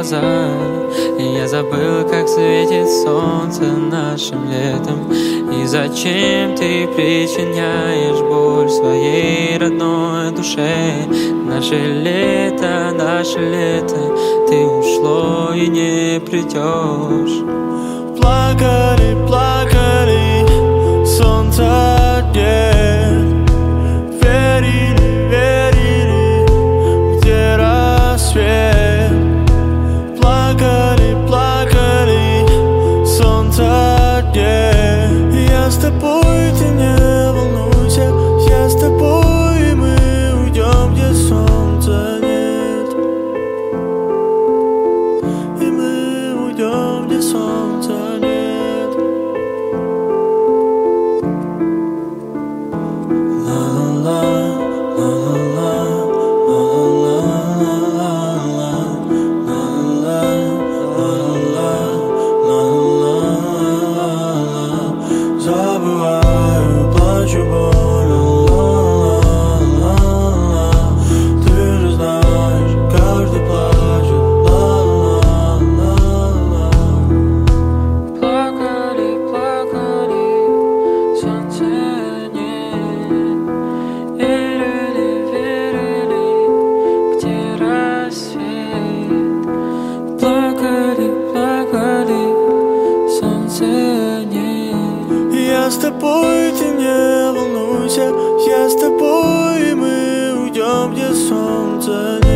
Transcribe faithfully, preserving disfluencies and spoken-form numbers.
глаза. И я забыл, как светит солнце нашим летом. И зачем ты причиняешь боль своей родной душе? Наше лето, наше лето, ты ушло и не придешь. Плакали, плакали, солнца нет. Верили, верили, где рассвет. Плакали, плакали, солнца нет. Я с тобой, ты не волнуйся. Я с тобой, и мы уйдем, где солнца нет. И мы уйдем, где солнца нет. Забываю, плачу больно, ла-ла-ла-ла. Ты же знаешь, каждый плачет, ла-ла-ла-ла. Плакали, плакали, солнца нет. Верили, верили, где рассвет. Плакали, плакали, солнца нет. Я с тобой, ты не волнуйся. Я с тобой, и мы уйдем, где солнца нет.